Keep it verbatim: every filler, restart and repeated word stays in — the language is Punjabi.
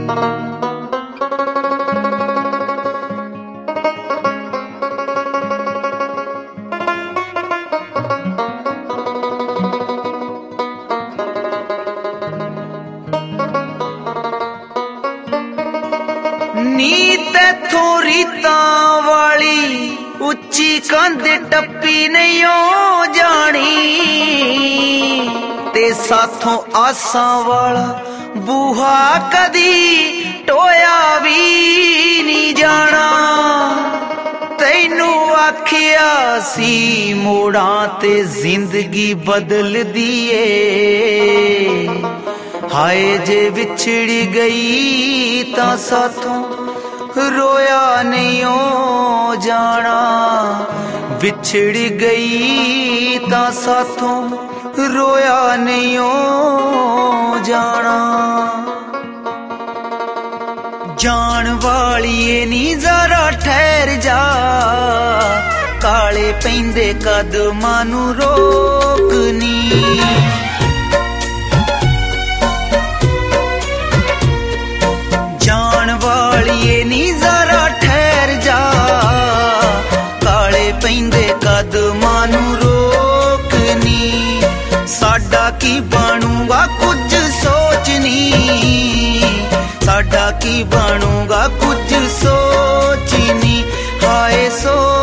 ਨੀ ਤੈਥੋਂ ਰੀਤਾਂ ਵਾਲੀ ਉੱਚੀ ਕੰਧ ਟੱਪੀ ਨਹੀਂ ਓ ਜਾਣੀ, ਤੇ ਸਾਥੋਂ ਆਸਾਂ ਵਾਲਾ ਬੂਹਾ ਕਦੀ ਟੋਇਆ ਵੀ ਨਹੀਂ ਜਾਣਾ। ਤੈਨੂੰ ਆਖਿਆ ਸੀ ਮੋੜਾਂ ਤੇ ਜ਼ਿੰਦਗੀ ਬਦਲਦੀ ਏ, ਹਾਏ ਜੇ ਵਿਛੜ ਗਈ ਤਾਂ ਸਾਥੋਂ ਰੋਇਆ ਨਹੀਂ ਓ ਜਾਣਾ। ਵਿਛੜ ਗਈ ਤਾਂ ਸਾਥੋਂ ਰੋਇਆ ਨਹੀਂ ਓ ਜਾਣਾ। ਜਾਣ ਵਾਲੀਏ ਨੀ ਜ਼ਰਾ ਠਹਿਰ ਜਾ, ਕਾਲੇ ਪੈਂਦੇ ਕਦਮਾਂ ਨੂੰ ਰੋਕਨੀ। ਜਾਣ ਵਾਲੀਏ ਨੀ ਜ਼ਰਾ ਠਹਿਰ ਜਾ, ਕਾਲੇ ਪੈਂਦੇ ਕਦਮਾਂ ਨੂੰ ਰੋਕਨੀ। ਸਾਡਾ ਕੀ ਬਣੂਗਾ ਕੁਝ ਸੋਚਨੀ, ਸਾਡਾ ਕੀ ਬਣੂਗਾ ਕੁਝ ਸੋਚਨੀ, ਹਾਏ ਸੋਚ